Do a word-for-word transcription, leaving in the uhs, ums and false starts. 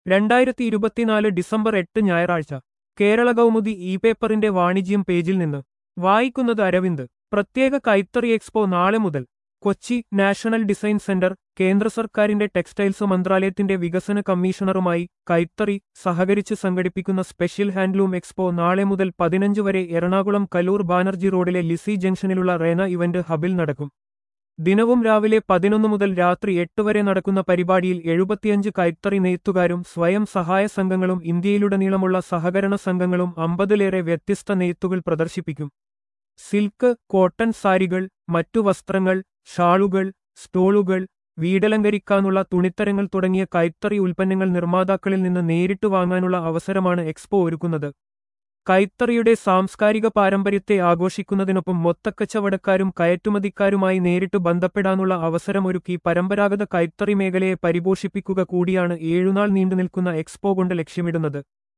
രണ്ടായിരത്തി ഇരുപത്തിനാല് ഡിസംബർ എട്ട് ഞായറാഴ്ച കേരള കൗമുദി ഇ പേപ്പറിന്റെ വാണിജ്യം പേജിൽ നിന്ന് വായിക്കുന്നത് അരവിന്ദ്. പ്രത്യേക കൈത്തറി എക്സ്പോ നാളെ മുതൽ. കൊച്ചി നാഷണൽ ഡിസൈൻ സെന്റർ കേന്ദ്ര സർക്കാരിന്റെ ടെക്സ്റ്റൈൽസ് മന്ത്രാലയത്തിന്റെ വികസന കമ്മീഷണറുമായി കൈത്തറി സഹകരിച്ച് സംഘടിപ്പിക്കുന്ന സ്പെഷ്യൽ ഹാൻഡ്ലൂം എക്സ്പോ നാളെ മുതൽ പതിനഞ്ച് വരെ എറണാകുളം കലൂർ ബാനർജി റോഡിലെ ലിസി ജംഗ്ഷനിലുള്ള റേന ഇവന്റ് ഹബിൽ നടക്കും. ദിനവും രാവിലെ പതിനൊന്ന് മുതൽ രാത്രി എട്ട് വരെ നടക്കുന്ന പരിപാടിയിൽ എഴുപത്തിയഞ്ച് കൈത്തറി നെയ്ത്തുകാരും സ്വയം സഹായ സംഘങ്ങളും ഇന്ത്യയിലുടനീളമുള്ള സഹകരണ സംഘങ്ങളും അമ്പതിലേറെ വ്യത്യസ്ത നെയ്ത്തുകൾ പ്രദർശിപ്പിക്കും. സിൽക്ക്, കോട്ടൺ സാരികൾ, മറ്റു വസ്ത്രങ്ങൾ, ഷാളുകൾ, സ്റ്റോളുകൾ, വീടലങ്കരിക്കാനുള്ള തുണിത്തരങ്ങൾ തുടങ്ങിയ കൈത്തറി ഉൽപ്പന്നങ്ങൾ നിർമ്മാതാക്കളിൽ നിന്ന് നേരിട്ട് വാങ്ങാനുള്ള അവസരമാണ് എക്സ്പോ ഒരുക്കുന്നത്. കൈത്തറിയുടെ സാംസ്കാരിക പാരമ്പര്യത്തെ ആഘോഷിക്കുന്നതിനൊപ്പം മൊത്തക്കച്ചവടക്കാരും കയറ്റുമതിക്കാരുമായി നേരിട്ട് ബന്ധപ്പെടാനുള്ള അവസരമൊരുക്കി പരമ്പരാഗത കൈത്തറി മേഖലയെ പരിപോഷിപ്പിക്കുക കൂടിയാണ് ഏഴുനാൾ നീണ്ടുനിൽക്കുന്ന എക്സ്പോ കൊണ്ട് ലക്ഷ്യമിടുന്നത്.